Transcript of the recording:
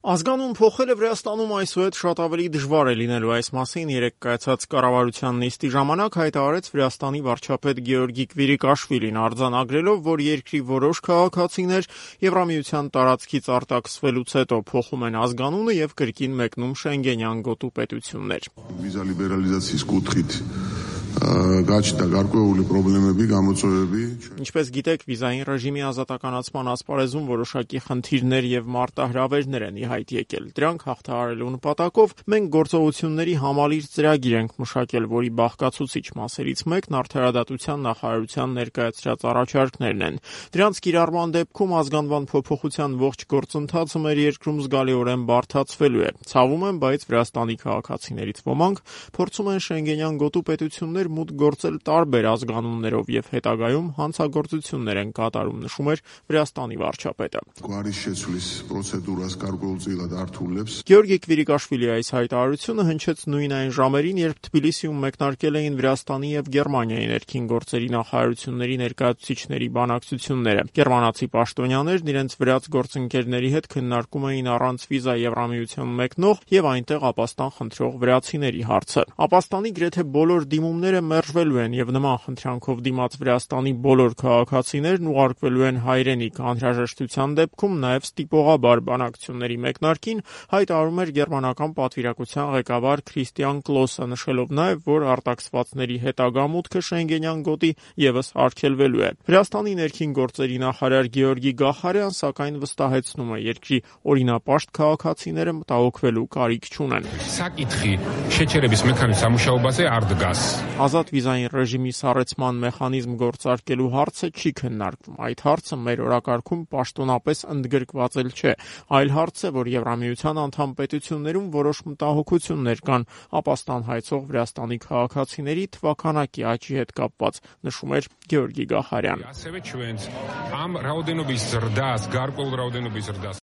Ազգանուն փոխելը Վրաստանում այսուհետ շատ ավելի դժվար է լինելու այս մասին երեկ կայացած կառավարության նիստի ժամանակ հայտարարեց Վրաստանի վարչապետ Գեորգի Կվիրիկաշվիլին, արձանագրելով, որ երկրի որոշ քաղաքացիներ Եվրամիության տարածքից արտաքսվելուց հետո փոխում են ազգանունը եւ կրկին մեկնում Շենգենյան գոտու պետություններ։ Վիզա լիբերալիզացიის կողքից Գաչտա գարկովული խնդիրների գամոցորები Ինչպես գիտեք, վիզային ռեժիմի ազատականացման ասպարեզում որոշակի խնդիրներ եւ մարտահրավերներ են ի հայտ եկել։ Դրանք հաղթահարելու նպատակով մենք գործողությունների համալիր ծրագիր ենք մշակել, որի բաղկացուցիչ մասերից մեկն արդարադատության նախարարության ներկայացրած առաջարկներն են։ Դրանց կիրառման դեպքում ազգանվան փոփոխության ողջ գործընթացը մեր երկրում զգալիորեն բարդացվելու է։ Ցավում եմ, բայց Վրաստանի քաղաքացիներից ոմանք փորձում են Շենգենյան գոտու պետություններ մուտք գործել տարբեր ազգանուններով եւ հետագայում հանցագործություններ են կատարում, նշում էր Վրաստանի վարչապետը։ Գեորգի Կվիրիկաշվիլի այս հայտարարությունը հնչեց նույն այն ժամերին, երբ Թբիլիսիում մեկնարկել էին Վրաստանի եւ Գերմանիայի ներքին գործերի նախարարությունների ներկայացուցիչների բանակցությունները։ Գերմանացի պաշտոնյաներն իրենց վրաց գործընկերների հետ քննարկում էին առանց վիզա Եվրամիություն մեկնող եւ այնտեղ ապաստան խնդրող վրացիների հարցը։ Ապաստանի գրեթե բոլոր դիմումները մերժվելու են եւ նման խնդրանքով դիմաց Վրաստանի բոլոր քաղաքացիներն ուղարկվելու են հայրենիք, անհրաժեշտության դեպքում նաեւ ստիպողաբար բանակցությունների մեկնարկին հայտարարում էր գերմանական պատվիրակության ղեկավար Քրիստիան Կլոսը, նշելով նաեւ, որ արտաքսվածների հետագա մուտքը Շենգենյան գոտի եւս արգելվելու է։ Վրաստանի ներքին գործերի նախարար Գեորգի Գախարյան սակայն վստահեցնում է, երկրի օրինապաշտ քաղաքացիները մտահոգվելու կարիք չունեն։ Საკითხի შეჩერების մեխանიზმის სამუშაობაზე არ დგას։ Ազատ վիզային ռեժիմի սառեցման մեխանիզմ գործարկելու հարցը չի քննարկվում։ Այդ հարցը մեր օրակարգում պաշտոնապես ընդգրկված էլ չէ։ Այլ հարց է, որ Եվրամիության անդամ պետություններում որոշ մտահոգություններ կան ապաստան հայցող Վրաստանի քաղաքացիների թվաքանակի աճի հետ կապված, նշում էր Գեորգի Գախարյանը։ Ասևէ ჩვენს ამ რაოდენობის ზრდას, გარკვეულ რაოდენობის ზრდას